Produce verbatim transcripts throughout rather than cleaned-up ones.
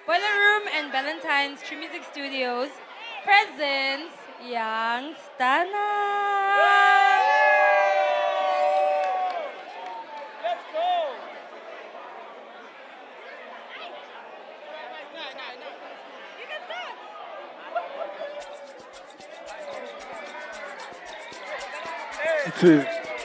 Boiler Room and Valentine's True Music Studios presents Young Stana. Let's go! You can start! It's it.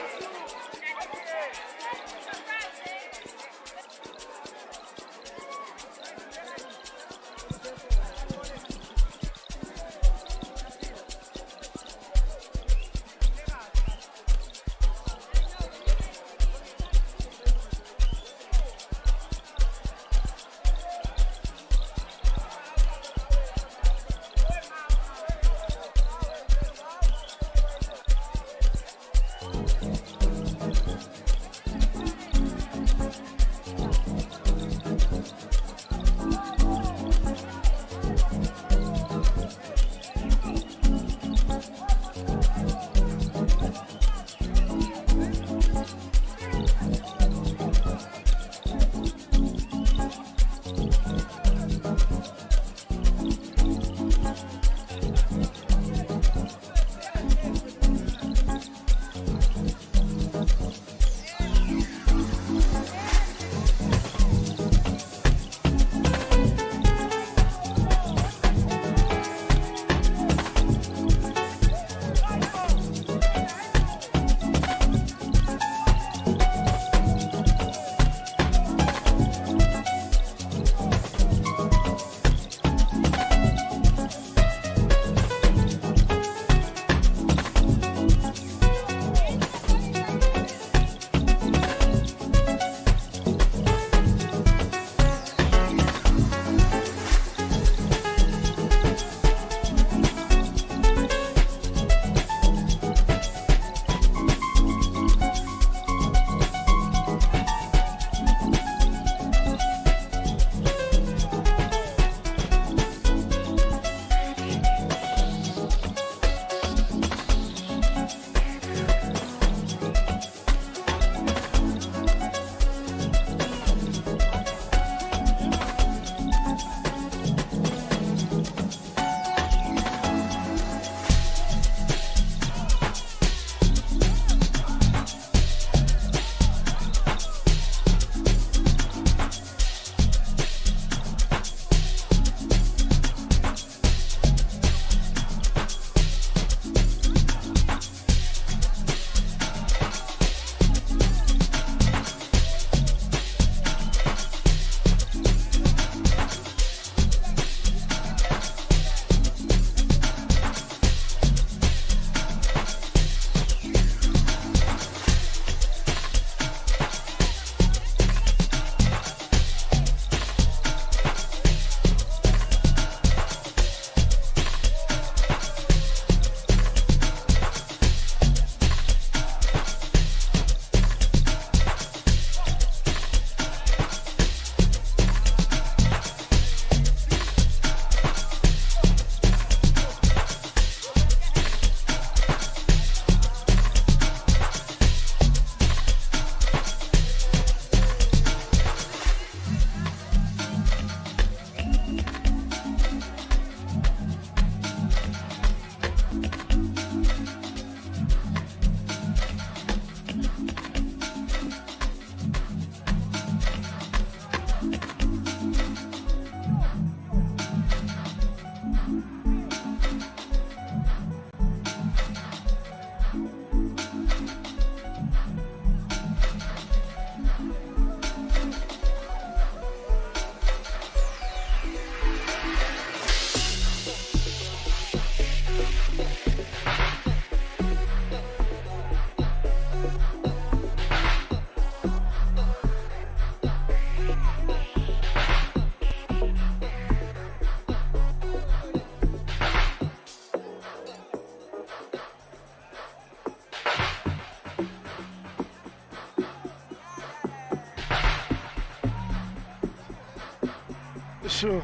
Sure.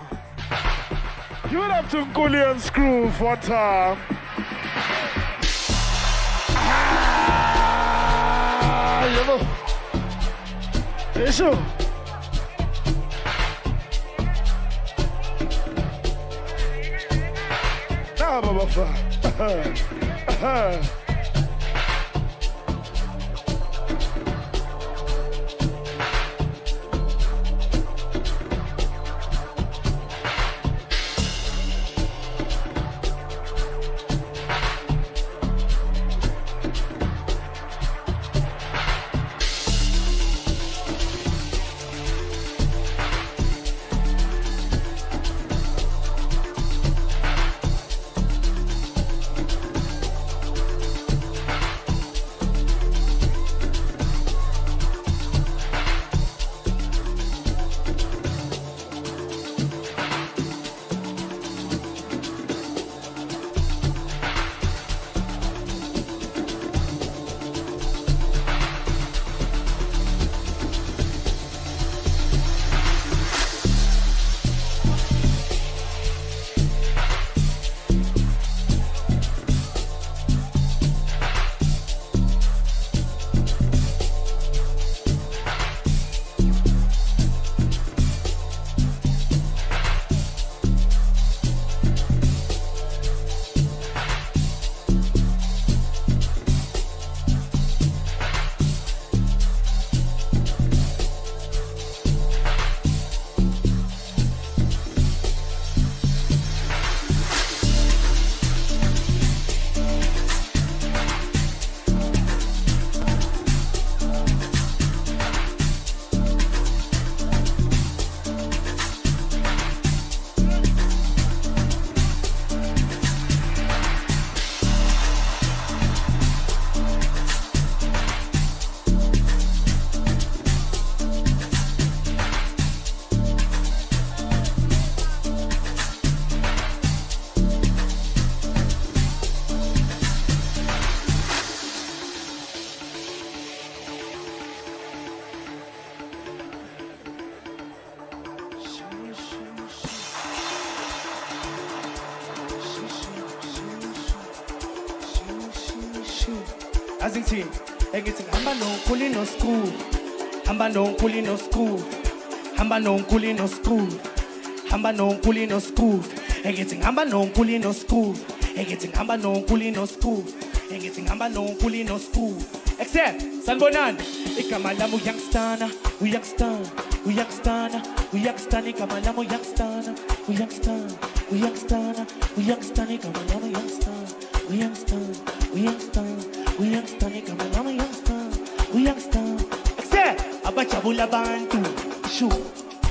You would have to Gully and Screw for time. Ah, you know. Hey, sure. buffer. Azingithi engithi hamba nonkulu no school hamba nonkulu no school hamba nonkulu no school hamba nonkulu no school engithi hamba nonkulu no school engithi hamba nonkulu no school engithi hamba nonkulu no school except sanibonani igama lami uyoungstana uyoungstana uyoungstana uyoungstana igama lami uyoungstana uyoungstana uyoungstana uyoungstana igama lami uyoungstana uyoungstana uyoungstana we youngster, igama lami youngster, we youngster. Except abajabula abantu, sure.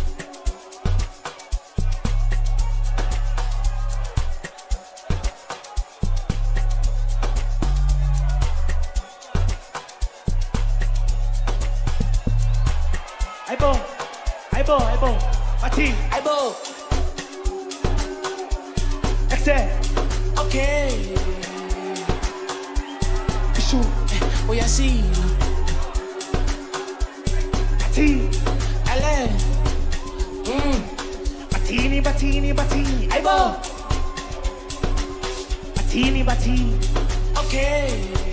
Aibo, aibo, aibo, Mati, aibo. Except, okay. Oh, yeah, see. Ati, Ale. Mm. Batini, batini, batini. Aibo. Batini, batini. Okay.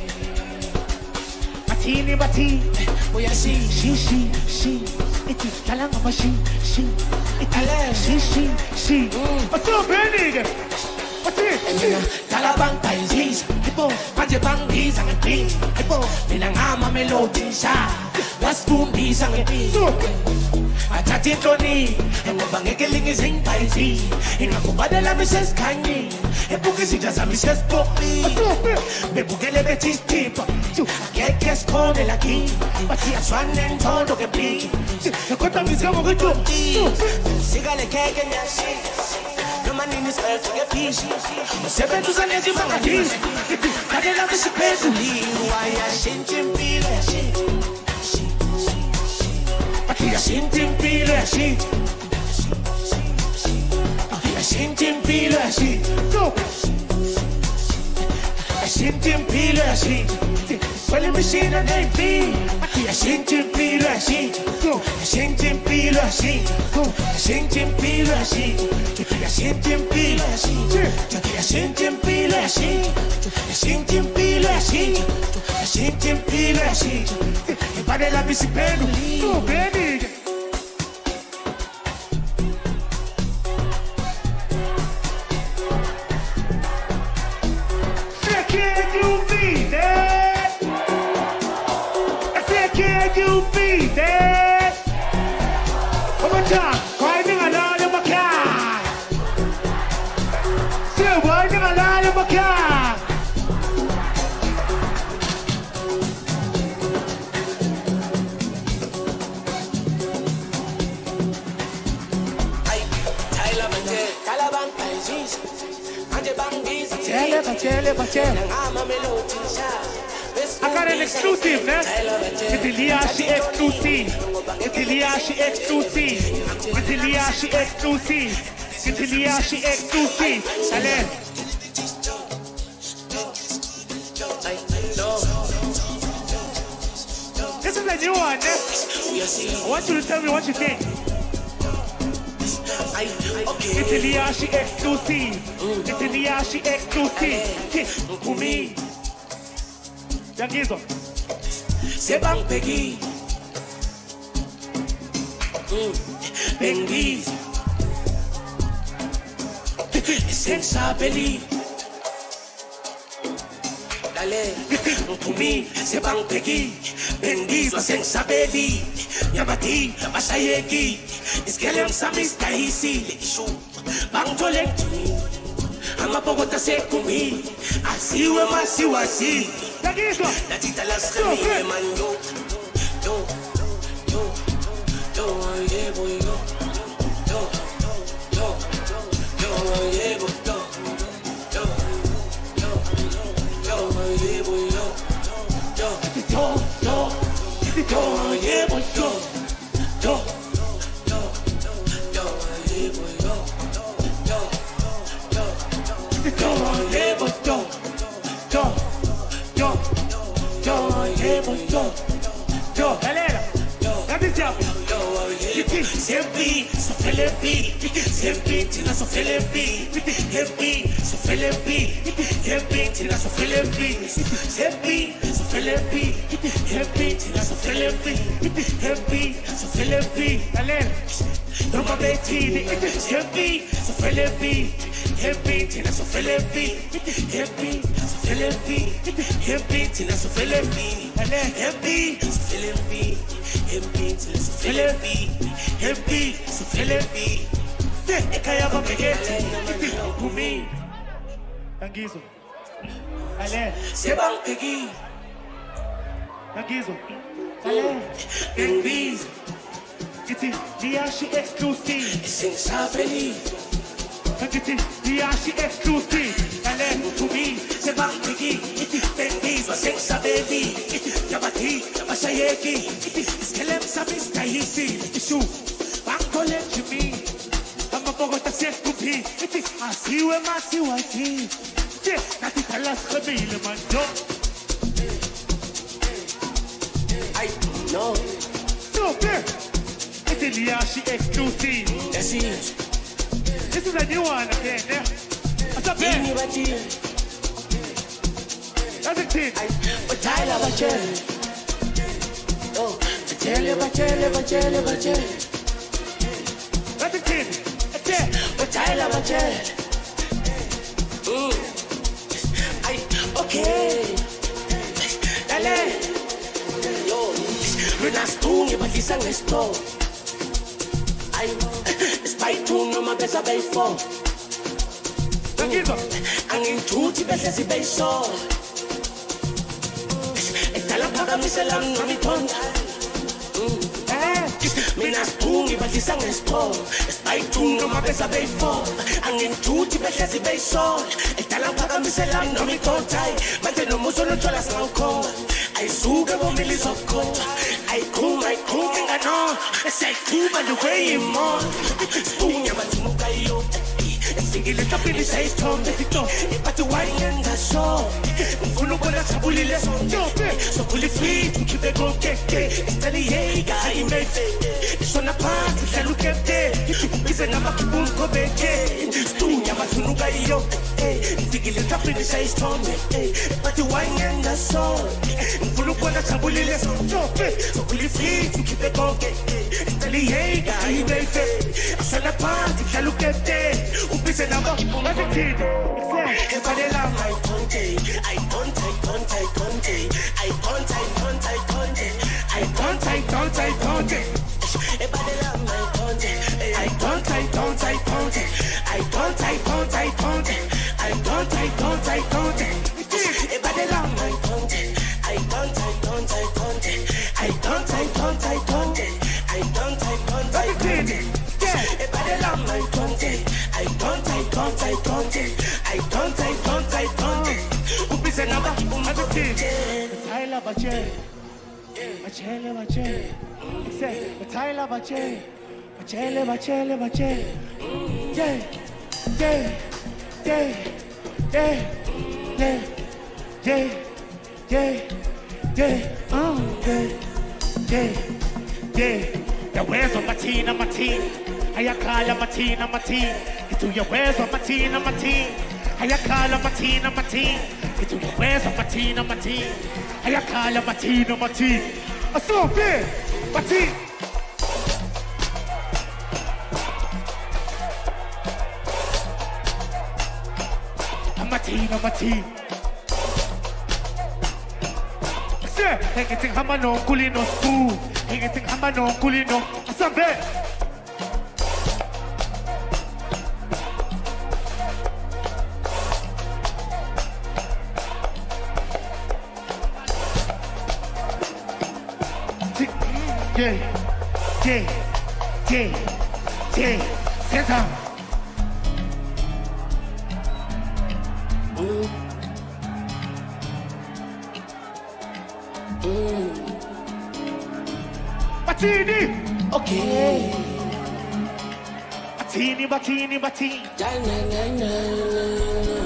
Batini, batini. Oh, yeah, see. She, she, she. It is Kalangama, she, she. It is she, she, she. What's up, Benny? What's it? Talabang Paisisa, Ipo, Majapang Bisang and Pin, Ipo, Minangama Melody Sha, that's boom Bisang and Pin. Atati Tony, and Wabangeling is in Paisi, in a Kubadala Missus Kanye, a book is just a Missus Poppy, the Bugele Betis tip, get guess called a king, but he has one and told of a big. The Kotam is going to do Sigale cake and yashi. No man in this earth to get peace. Seven to San Eddie Mangatis. I didn't have to pay to leave. Why I sent him be a shit. But he sent him be a shit. I sent him be a shit. I sent him be a shit. Well, let me see the name be. I sent him be a shit. I sent him be a shit. I sent him be a shit. I sent him be a shit. I sent him be a shit. I sent him be a shit. I sent him be a shit. If I didn't miss a penny, oh baby. Water, riding along in my car. Still riding along in my car. I got an exclusive, né? Italiashi exclusive. Italiashi exclusive. Italiashi exclusive. Italiashi exclusive. Allez. This is a new one, né? I want you to tell me what you think. Italiashi exclusive. Italiashi exclusive. Kumi. Yangizo. Sebang Peggy. Bengi. Senza belly. Dale. Kumi. Sebang Peggy. Bengi. Senza belly. Yamati. Masayeki. Iskelem samis kahisi. Lekishu. Bang tolek. Ama pogota se kumi. Asiwe masiwasi. La tita las remine man yo. Yo. Yo. Yo. Yeah boy yo. Yo. Yo. Yo. Yeah boy yo. Yo. Yo. Yo. Yeah boy yo. Yo. Yo. Yo. Yo. Yeah boy yo. Yo. Yo. Yo. Yeah boy yo. Yo. Yo. Yo. Yeah boy yo. Yo. Yo, yo, yeah, boy, yo, yo, Galera, dá tempo. Sempre, sou Felipe, sempre, tina, sou Felipe, sempre, sou Felipe, sempre, tina, sou Felipe, sempre, sou Felipe, sempre, tina, sou Felipe, sempre, sou Felipe, Galera, Trompa Betty, sempre, sou Felipe, sempre, tina, sou Felipe, sempre, sou Felipe, sempre, tina, sou Felipe, sempre, sou Felipe, sempre, tina, sou Felipe, sempre, sou Felipe, e caiava peguete, comigo, Yangizo. Galera, Sebang Peggy, Yangizo. Galera, Envy, Italiashi exclusive. Senza belly, Italiashi exclusive. Galera, comigo, Sebang Peggy, Envy, senza belly, Yamati, Masayeki, Iskelem sabis kahisi, Ishu, Banco Lechimi. I'm a Bogota set to be. I see where my see what he. That is a last Kabila man. I know, So, there. Italiashi exclusive. that's it. This is a new one again, yeah? What's up, Bini man? bati, That's a thing. Batala bachele, oh, bachele, bachele, bachele, bachele, That's a thing. Okay. Batala bachele. Mm, I okay, dale, yo, Renas tu ni batisa nesto. I, spy tu no ma besa bay fo. Yangizo. Angin tuti besa si bay so. Estala paga mi selam no mi tonga. Eh. Minas tungi bati sang esto. Spy tu no ma besa bay fo. Angin tuti besa si bay so. Estala paga mi selam no mi tonga. Mante no muso no chola sang ko. Ay suga bo mili soko. Ay kum ay kum nga no. Say kuba the way mo. Stunya bati mo kayo. Singile kapili sa istom dito. Ipati wine nga so. Mfuno ko na sabulile so. So kuli free to keep it going. Estali yega imete. So na party sa lukete. Bize na makibum ko beje. Stunya matunuga iyo. Singile kapili sa istom. Ipati wine nga so. Mfuno ko na sabulile so. So kuli free to keep it going. Estali yega imete. So na party sa lukete. Bize na makibum ko beje. Everybody love my conte. I conte, I conte, I conte. I conte, I conte, I conte. I conte, I conte, I conte. Everybody love I don't, I don't, I don't, I don't, I don't, I don't, I don't, I don't, I don't, if I don't, I don't, I don't, I don't, I don't, I don't, I don't, I don't, I don't, I don't, I don't, if I don't, I don't, I don't, I don't, I don't, I don't, I don't, I don't, who is another, who has a kid? I love a J. Bachele, bachele. Say, Tyler, bachele. Bachele, bachele, bachele. Yeah, yeah, yeah, yeah, yeah, yeah, yeah, yeah, oh, yeah, yeah, yeah. The wares on my team, on my team. Ayakala, my team, on my team. Get to your wares on my team, on my team. Ayakala, my team, on my team. Get to your wares on my team, on my team. Ayakala, my team, on my team. I saw big, my team. My team, my team. Say, anything hama no kulino school. Anything hama no kulino. Asambe. Yeah, yeah, yeah, yeah. Sit down. Mm. Mm. Batini. Okay. Batini, batini, batini. Da, na, na, na, na.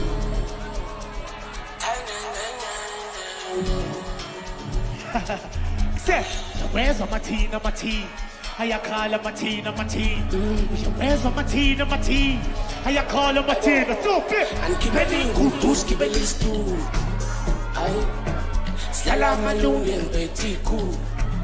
Da, na, na, na, na. Say, where's my tea, my tea? I call my tea, my tea. Where's my tea, my tea? I call my tea, the soup. And keep it in good to keep it list too. I salam alone and pretty cool.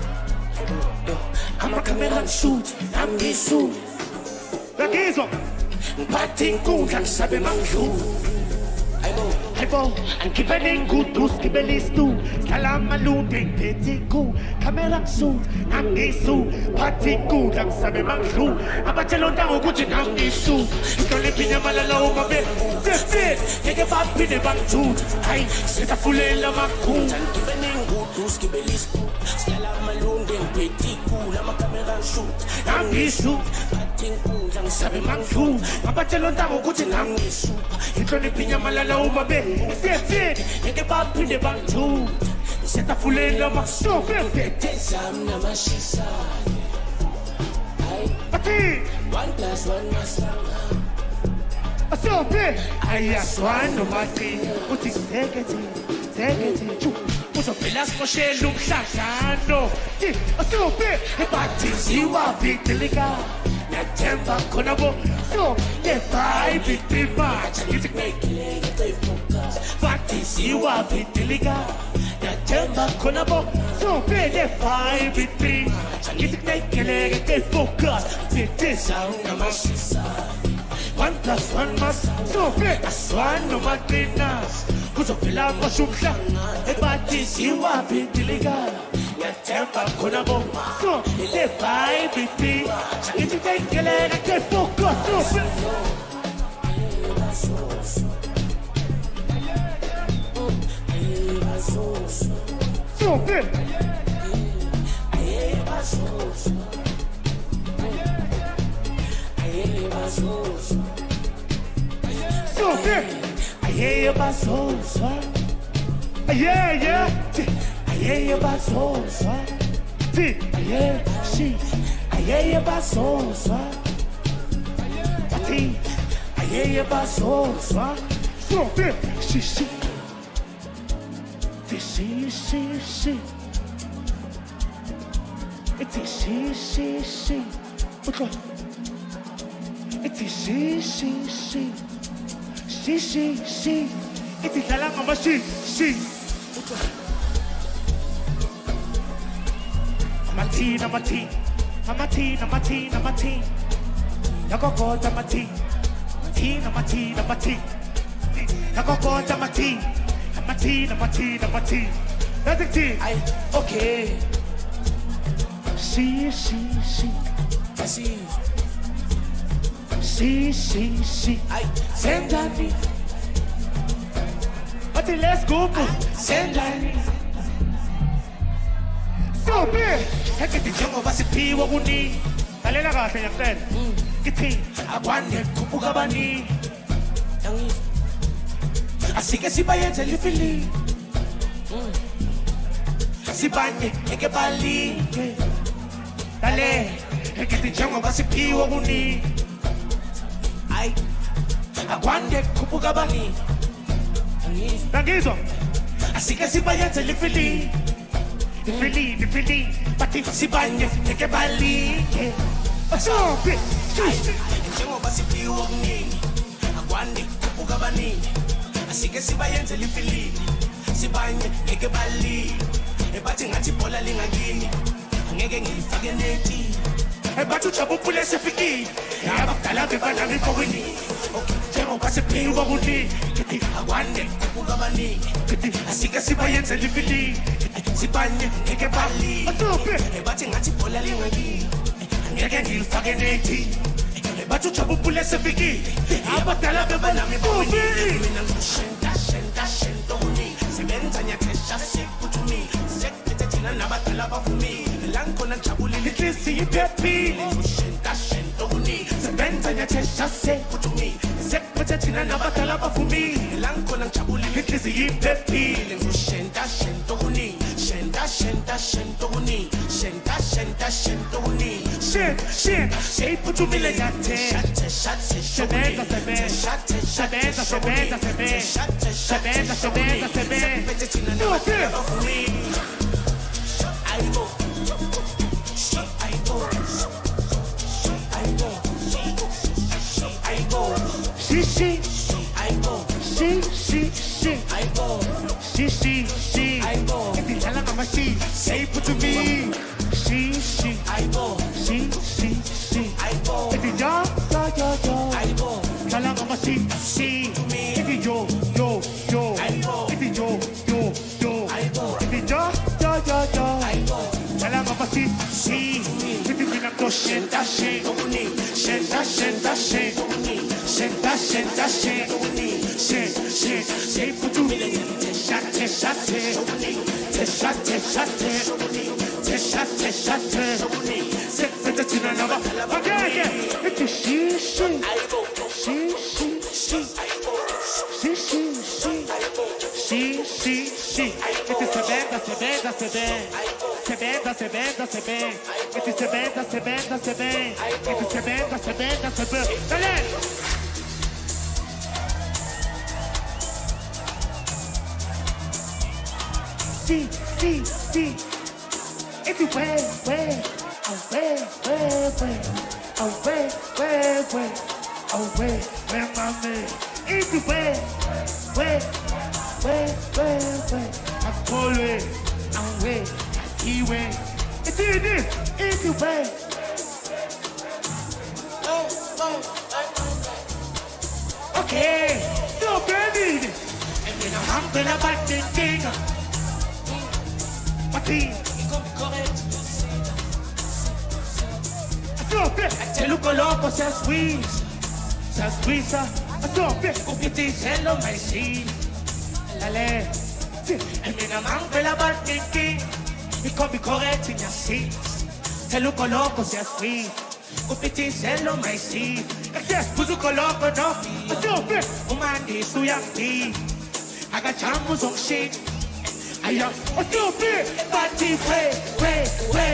I'm a camera shoot, I'm this suit. The gizo. Batting cool and sabe manju. I know. Hypo, and keep it in good to skip a list too. Salam alone, pretty cool. Camera suit, I'm this suit. Party good, I'm sabe manju. I'm a chelon down, good in I'm this suit. You can live in a malala, my bed. Just it, take a back in the bank too. I set a full of my cool. And keep it in good to skip a list too. Salam alone, then pretty cool. I'm a camera shoot, I'm this suit. Batting cool, I'm sabe Sabe manju. manju, I'm a chelon down, good in I'm this suit. You can live in a malala, my bed. Just it, take a back in the bank too. Set a full of my soul. Betesam na mashisa. Ati, One plus one masama. a so big. I swan no mati. Uti take it, take it. Uso pelas moshe look shashano. Ti, a so big. E bati siwa big delica. Na tempa konabo. So, le vibe big big match. Music make killing it they focus. Bati siwa big delica. Na tempa konabo. So big le vibe big big. Music make it they focus. Big this sound Na mashisa. One plus one must so big as one no madrinas. Kuzo pila mo shumsha. E bati siwa bintiliga. Ya tempa konabo. So le vibe biti. It's a take a leg and get focus. So big. So big. So big. I hear you about soul, son. Yeah, yeah. I hear you about soul, son. Yeah, she. I hear you about soul, son. I hear you about soul, son. So big. She, she. She, she, she. It's a she, she, she. Look up. It's a she, she, she. She, she, she. It's a kalama she, she. I'm a teen, I'm a teen. I'm a teen, I'm a teen, I'm a teen. Yako go, I'm a teen. Teen, I'm a teen, I'm a teen. Yako go, I'm a teen. I'm a teen, I'm a teen, I'm a teen. That's a teen. I okay. She, she, she. She, she, she. Sendani. Ati, let's go, boo. Sendani. So big. Ekiti jongo basi piwa kuni. Kalela kahle ngiyakutshela. Kithi akwande kubuka bani. Asike sibayenze lifili. Sibanye eke bali. Dale. Ekiti jongo basi piwa kuni. Ay. Akwande kubuka bani. Tangizwa. Asike sibayenze lifili. Lifili, lifili. Pati sibanye eke bali. So big. Jongo basi piwa kuni. Akwande kubuka bani. Asike sibayenze lifili. Sibanye eke bali. Ebathi ngathi bola lingakini. Angeke ngilifake neti. Ebathi ujabupule sefikile. Abadala bebana befowini. Njengoba sephiwa kuni. Akwande kubuka abaningi. Asike sibayenze lifili. Sibanye eke bali. Ebathi ngathi bola lingakini. Angeke ngilifake neti. Ebathi ujabupule sefikile. Abadala bebana befowini. Mina ngishenta shenta shenta uni. Sebenza nyathesha sikutumi. Sekhethe thina nabadala bafumi. Lankhona ngijabulile inhliziyo iphephile. Shenta shenta uni. Sebenza nyathesha sikutumi. Sekhethe thina nabadala bafumi. Lankhona ngijabulile inhliziyo iphephile. Ngishenta shenta uni. Shenta shenta shenta uni. Shenta shenta shenta uni. Shit shit seiphumile nyathesha. Sebenza sebenza. Sebenza sebenza sebenza. Sebenza sebenza sebenza. No fear. I go. I go. I go. I go. She she. I go. She she she. I go. She she she. I go. If you tell her I'm a she, say put to me. She she. I go. She she she. I go. If you yo yo yo yo. I go. Tell her I'm a she, she. If you yo yo yo. I go. If you yo yo yo. I go. If you yo yo yo yo. I go. Tell her I'm a she, she. If you feel I'm go shenta she. Shenta shenta she. Shenta shenta she. She she. Say put to me. Shate shate. Shate shate. Shate shate. Say put it in another. Okay, yeah. It's a she she. She she she. She she she. She she she. It's a sebenda sebenda sebenda. Sebenda sebenda sebenda. It's a sebenda sebenda sebenda. It's a sebenda sebenda sebenda. Dale. See, see, see. If you way, way, away, way, way, away, way, way, away, where my man. If you way, way, way, way, way, I call it, away, he way. It's in this, if you way. Okay, so baby, and then I'm gonna back the thing. Mati, te lo coloco, se squeeze, se squeeze, a tope, compiti, se lo mai si, dale, e mi na manca la barquinchi, e come corretti mi assist, te lo coloco, se squeeze, compiti, se lo mai si, e se spuso coloco, no, a tope, un mandi su yampi, agacciamo on shit. Aya, a tope, bati, way, way, way.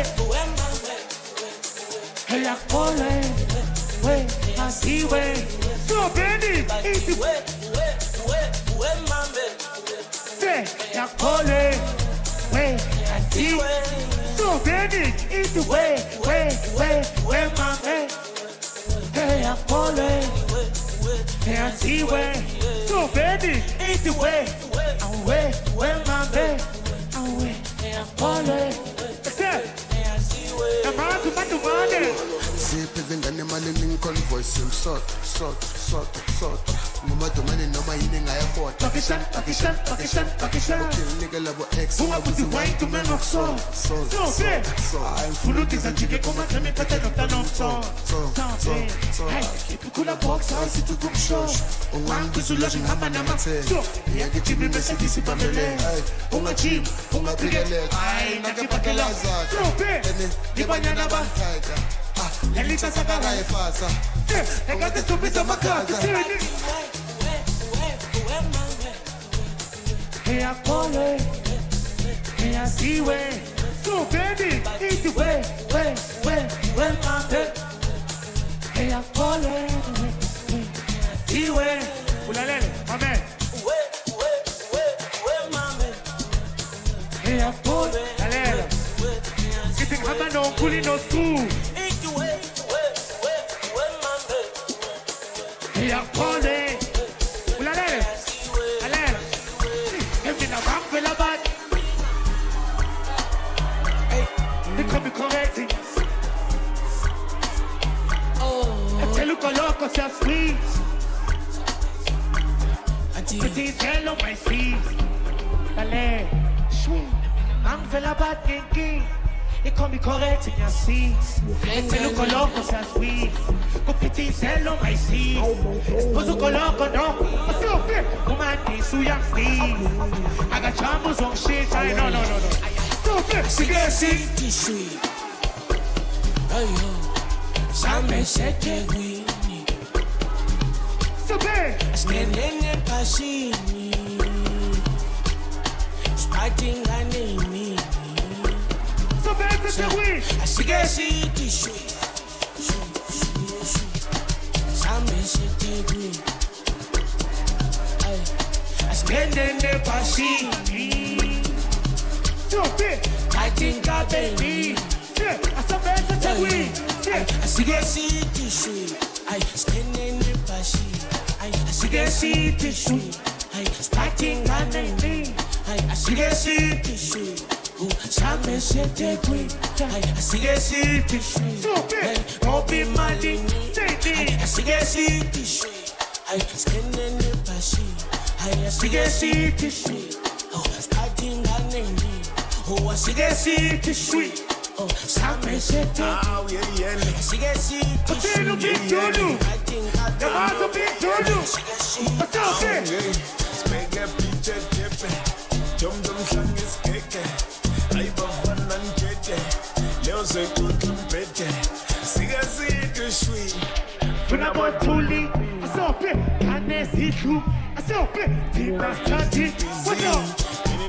Hey, I call it, way, I see way. So, Benny, easy way, way, way, way, my man. Say, I call it, way, I see way. So, Benny, easy way, way, way, way, my man. Hey, I call it, hey, I see way. So, Benny, easy way, away, way, my man. Away, hey, I call it. Zipezengane mali Lincoln voice him sort sort sort sort Mama domani no my eating I afford Pakistan Pakistan Pakistan Pakistan nigga level X Who up with the white to men of soul So so I'm full of this and chicken come and me pete no tan on so So so so Kula box house to cook show. Ungang kuzulojing hamba namathe. Yake chibi Mercedes pamele. Unga chip, unga pigele. Ay nakipakela zaza. Ene libanyana ba. Ah, elita sakara efasa. Ekate stupita makaka. Hey I call it. Hey I see way. So baby, easy way, way, way, way my baby. Hey I call it. See way. Ulalele, my man. Way, way, way, way my man. Hey I call it. Ulalele. Getting hammer no pulling no screw. Easy way, way, way, way my man. Hey I call it. Ulalele. Ulalele. Give me the wrong fella bad. They come be correcting. Oh, I tell you, loco, so sweet. Pretty tell on my feet. Dale, sweet. I'm fella bad thinking. They come be correcting your seats. I tell you, loco, so sweet. Go pretty tell on my seat. Esposo loco, no. What's up, man? Woman, this who young feet. I got chambers on shit. I no, no, no, no. Sigue así, sweet. Oh yo, Same sete wini. Sabe, skenene pasini. Spiting anemi. Sabe sete wini. Sigue así, sweet. Same sete wini. Skenene pasini. I think I believe. Yeah, I saw better to win. Yeah, I see the city. I stand in the passion. I see the city. I starting on the knee. I see the city. Oh, some say they quit. I see the city. Oh, be mad. I see the city. I stand in the passion. I see the city. Oh, starting on the knee. Oh, I see the city sweet. Oh, some say oh, yeah, yeah. I see the city sweet. I think I don't know. What's up, man? Make a picture, Jeppe. Jump, jump, sang is cake. I love one and get Leo say good compete. See the city sweet. When I'm on Tuli, what's up, man? Can I see you? What's up, man? Team is chatting. What's up?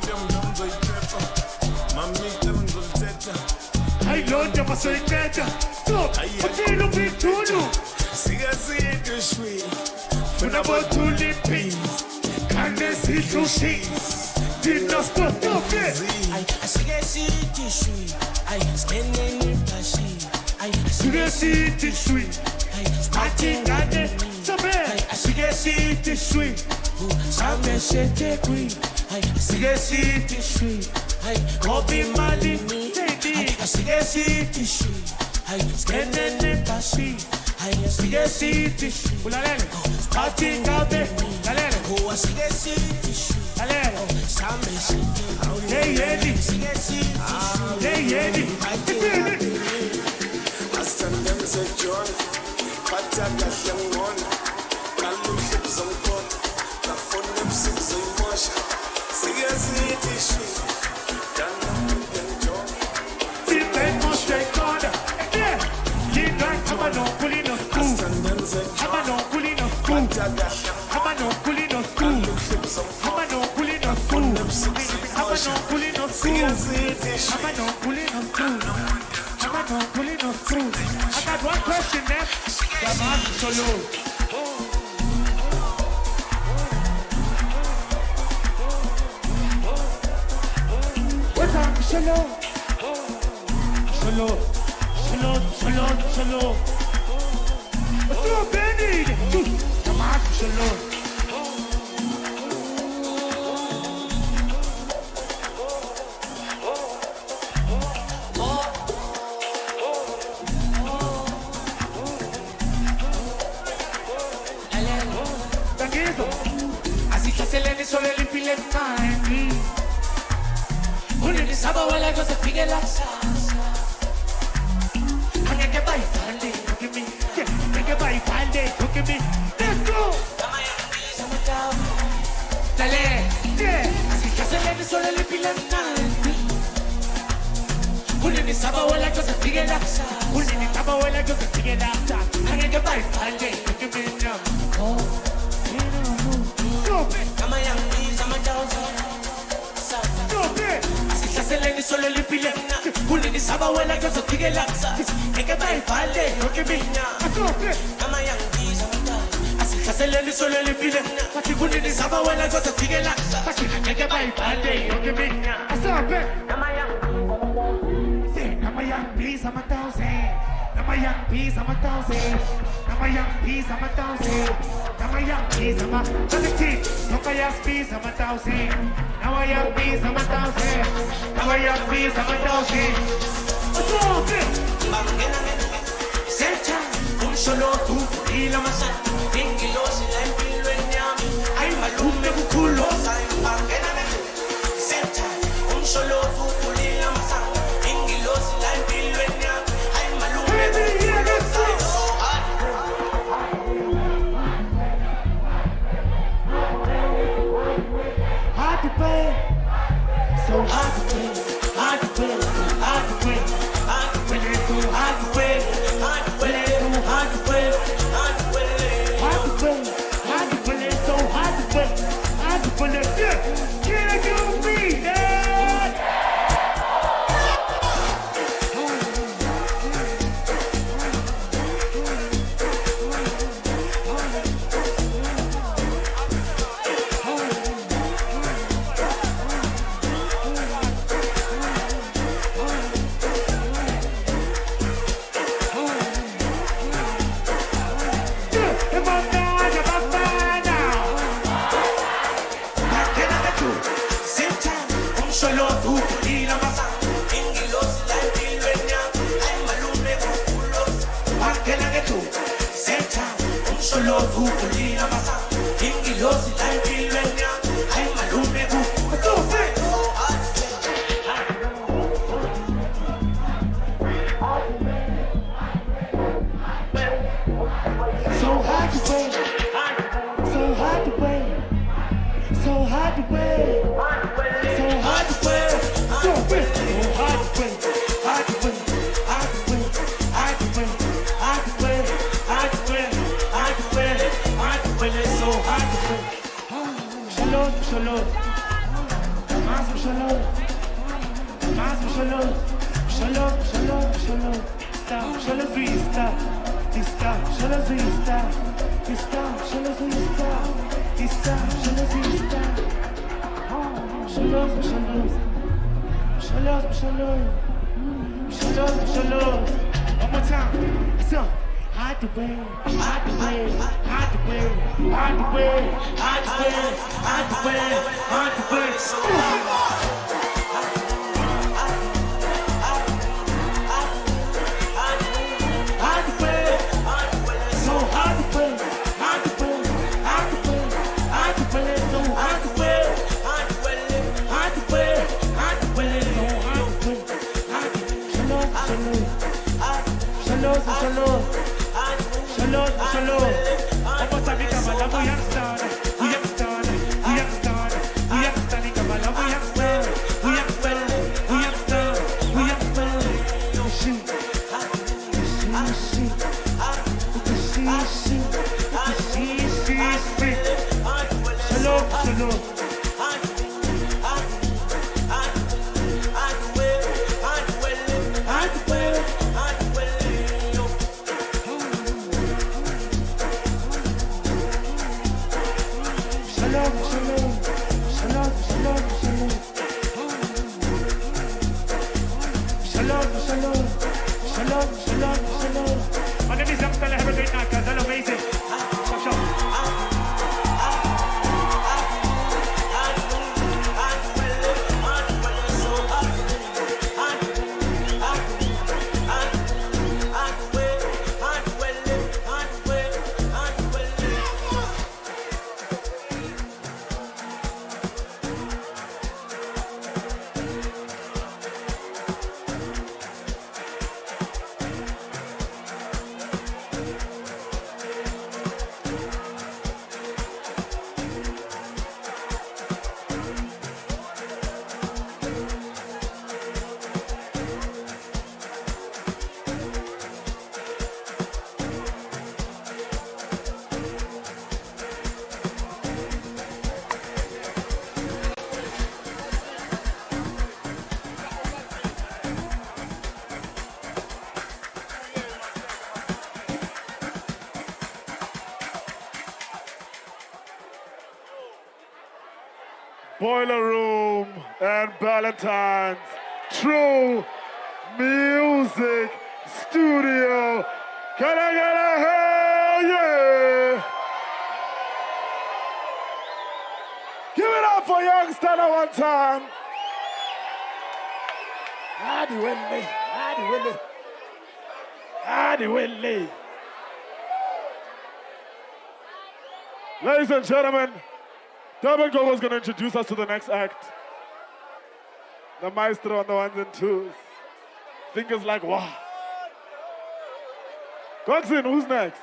I love you, but say better. So, what you look big to do? See, I see it sweet. When I'm about to live peace, can they see two sheets? Did not stop it. I see the city sweet. I stand in the passion. I see the city sweet. I starting at the I see the city sweet. Some say take we. I see the city sweet. I go be mad in me. I see the city sweet. I stand in the passion. I see the city sweet. Starting out there. Oh, I see the city sweet. Some say hey, Eddie. Hey, Eddie. I stand them say joy. But I got them one. Can't lose hips on God. The phone them six emotion. See the city sweet. I'm no pulling no school. I'm no pulling no school. I'm no pulling no school. I'm no pulling no school. I'm no pulling no school. I'm no pulling no school. I'm no pulling no school. I got one question left. I'm asking solo. What's up, solo? Solo. Shalom, shalom, shalom. What's up, Benny? Come on, shalom. Así que se le hizo el infile time. Uno ni sabe la cosa sigue la salsa. Make it by Sunday, look at me. Yeah, make it by Sunday, look at kunini saba wala just figure that kunini saba wala just figure that angeke bayibhale ngimina oh stop it ama young bees ama thousand stop it asihlasele solo lipile kunini saba wala just figure that angeke bayibhale ngimina stop it ama young bees ama thousand asihlasele solo lipile kunini saba wala just figure that angeke bayibhale ngimina stop it ama young I'm a young piece, I'm a thousand. I'm a young piece, I'm a thousand. I'm a young piece, I'm a thousand. I'm a young piece, I'm a thousand. I'm a young piece, I'm a thousand. I'm a young piece, I'm a thousand. I'm a young piece, I'm a thousand. What's wrong with it? Senta, un solo tu, y la masa. Ingilo, si la empilo en yami. Ay, malume, buculo. Senta, un solo tu, y la masa. So hard to win, hard to win, hard to win, hard to win, it's so hard to win, hard to win, it's so hard to win, hard to win, hard to win, hard to win, it's so hard to win, hard to win, yeah, yeah, you me, yeah. Boiler Room and Valentine's True Music Studio. Can I get a hell yeah? Give it up for Youngster one time. Adi Wendy, Adi Wendy, Adi Wendy. Ladies and gentlemen, Durban Gogo is going to introduce us to the next act. The maestro on the ones and twos. Fingers like wow. Godson, who's next?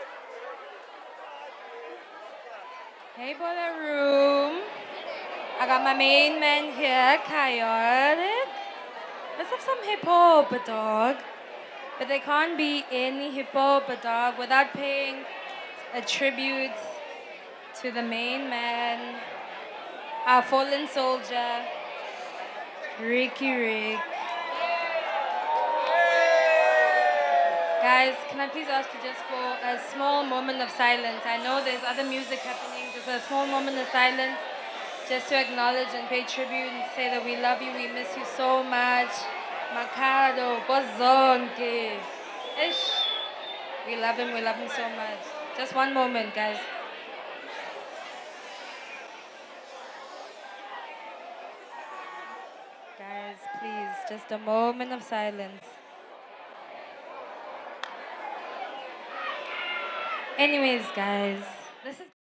Hey, Boiler Room. I got my main man here, Chaotic. Let's have some hip hop, dog. But there can't be any hip hop, dog, without paying a tribute to the main man, our fallen soldier, Ricky Rick. Guys, can I please ask you just for a small moment of silence? I know there's other music happening, just a small moment of silence, just to acknowledge and pay tribute and say that we love you, we miss you so much. Makado, Bozonke. Ish. We love him, we love him so much. Just one moment, guys. Guys, please, just a moment of silence. Anyways, guys, this is